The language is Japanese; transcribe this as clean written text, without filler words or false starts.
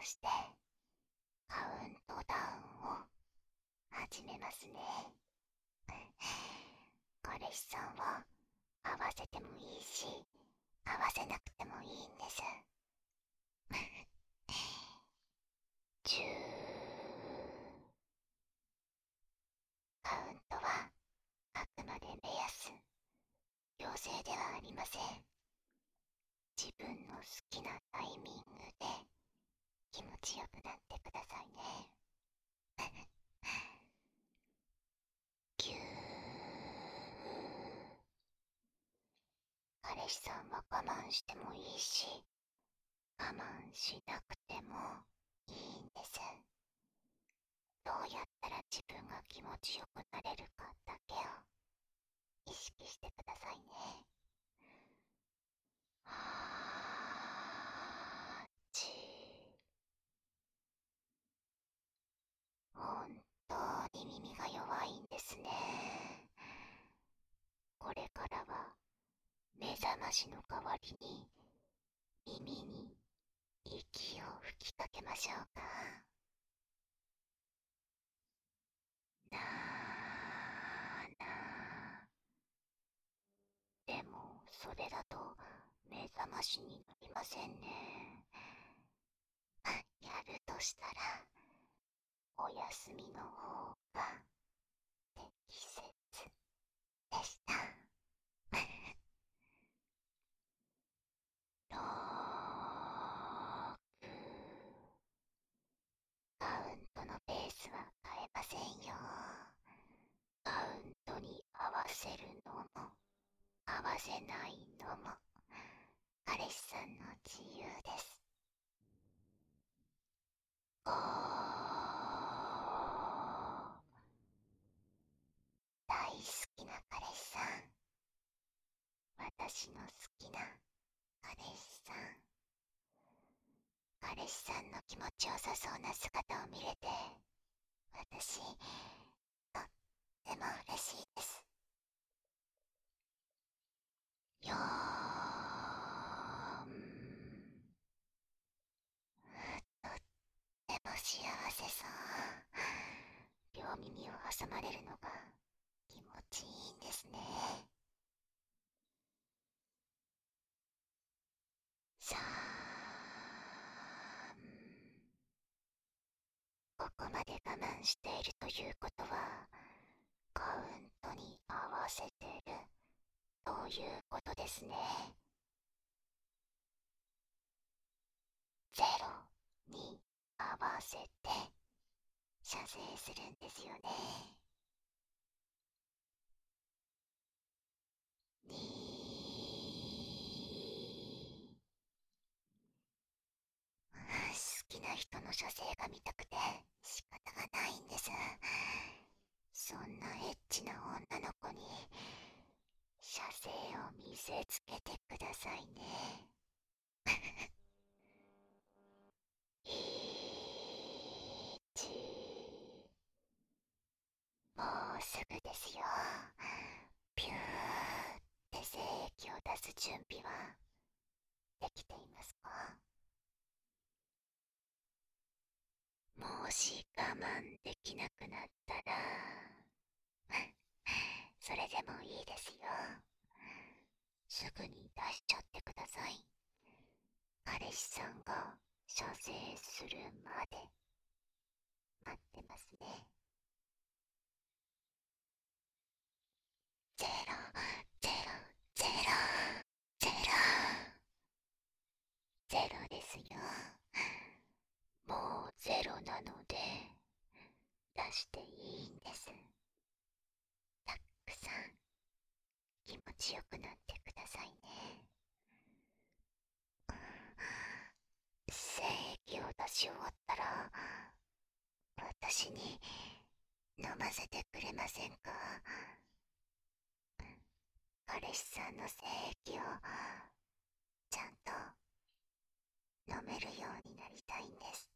してカウントダウンを始めますね。彼氏さんは合わせてもいいし、合わせなくてもいいんです。10。カウントはあくまで目安、強制ではありません。自分の好きなタイミングで気持ちよくなってくださいね。9。彼氏さんは我慢してもいいし、我慢しなくてもいいんです。どうやったら自分が気持ちよくなれるかだけを意識してくださいね。8。本当に耳が弱いんですね。これからは目覚ましの代わりに耳に息を吹きかけましょうか。なーなー。でもそれだと目覚ましになりませんね。やるとしたらお休みの方が適切でした。6。カウントのペースは変えませんよ。カウントに合わせるのも合わせないのも彼氏さんの自由です。5。大好きな彼氏さん。私の好きな彼氏さん。彼氏さんの気持ちよさそうな姿を見れて、私、とっても嬉しいです。4。とっても幸せそう。両耳を挟まれるのが気持ちいいんですね。3。ここまで我慢しているということは、カウントに合わせてるということですね。0に合わせて射精するんですよね。2。好きな人の射精が見たくて仕方がないんです。そんなエッチな女の子に射精を見せつけてくださいね。1。もうすぐですよ。ピューって精液を出す準備はできていますか？もし我慢できなくなったらそれでもいいですよ。すぐに出しちゃってください。彼氏さんが射精するまで待ってますね。ゼロ、ゼロ、ゼロ、ゼロ、ゼロですよ。もうゼロなので出していいんです。たくさん気持ちよくなってくださいね。精液を出し終わったら私に飲ませてくれませんか？彼氏さんの精液をちゃんと飲めるようになりたいんです。